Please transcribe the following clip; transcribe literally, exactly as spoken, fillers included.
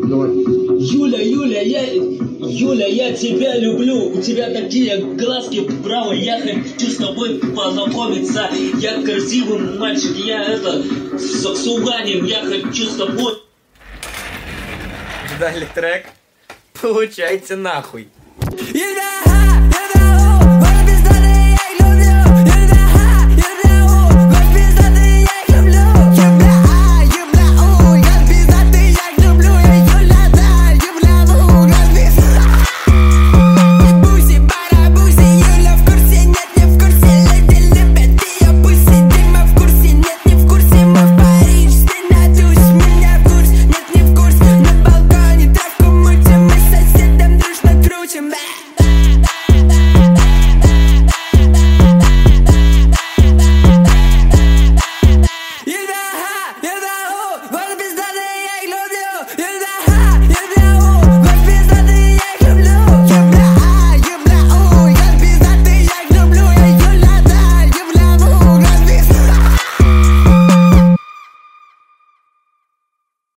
давай. Юля, Юля, я... Юля, я тебя люблю. У тебя такие глазки, право. Я хочу с тобой познакомиться. Я красивый мальчик, я это... Саксуганин, я хочу с тобой... Далі трек. Получається нахуй. You